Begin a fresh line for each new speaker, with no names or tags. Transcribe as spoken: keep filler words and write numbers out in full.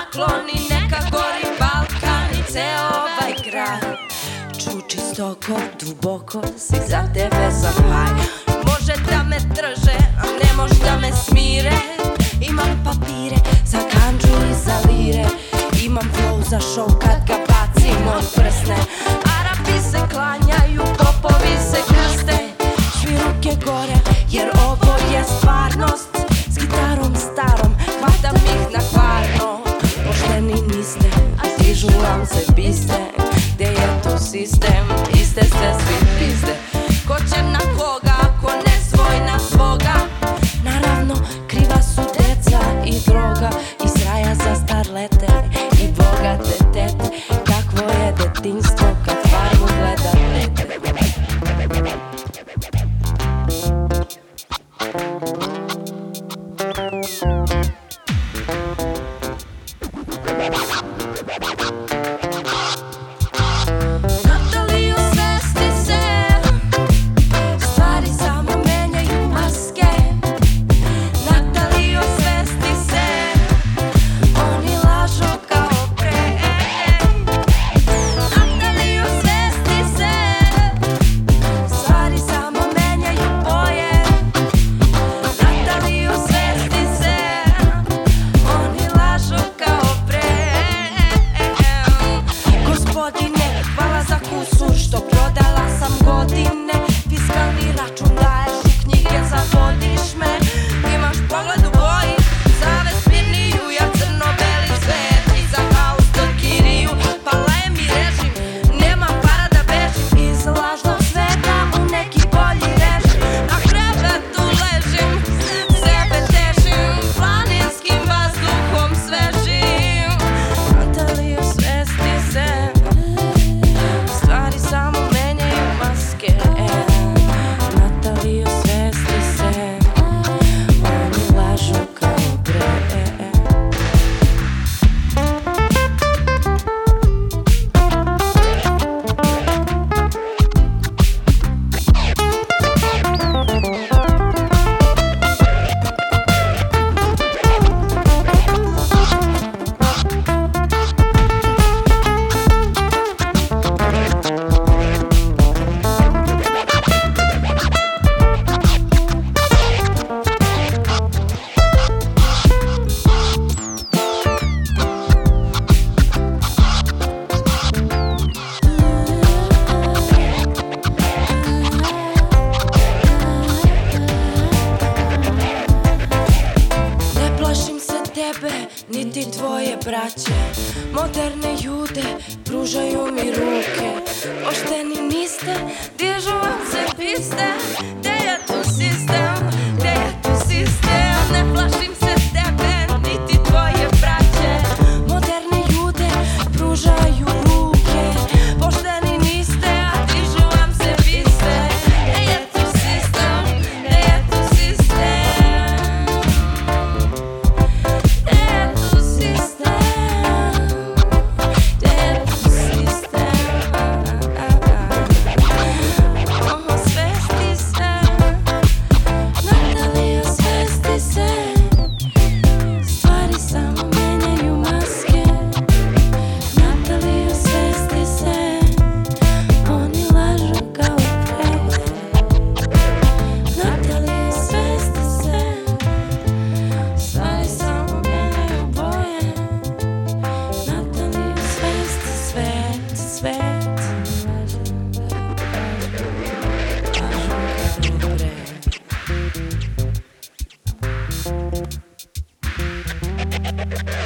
nakloni, neka gori Balkan i ceo ovaj grad. Čuči stoko, duboko, si za tebe sam haj. Može da me drže, a ne mož da me smire. Imam papire za kanđu i za lire. Imam flow za show kad ga bacim od prsne. Arapi se klanjaju, popovi se krste. Svi ruke gore, jer ovo je stvarnost. S gitarom starom, hvatam ih na kvarno. Pošteni niste, a dižu vam se biste. Gde je tu sistem, iste ste svi pizde. Ko će na koga, ako ne svoj na svoga. Naravno, kriva su deca i droga. Iz raja za starlete i bogate tete. Kakvo je detinjstvo kad farmu gleda dete. Niti tvoje braće, moderne jude pružaju mi ruke. Pošteni niste, dižu vam se piste. Gde je tu sistem, gde je tu sistem? Ne plašim se tebe, niti tvoje braće. Moderne jude pružaju ruke. Pošteni niste, a dižu vam se piste. Gde je tu sistem, gde je tu sistem?
We'll be right back.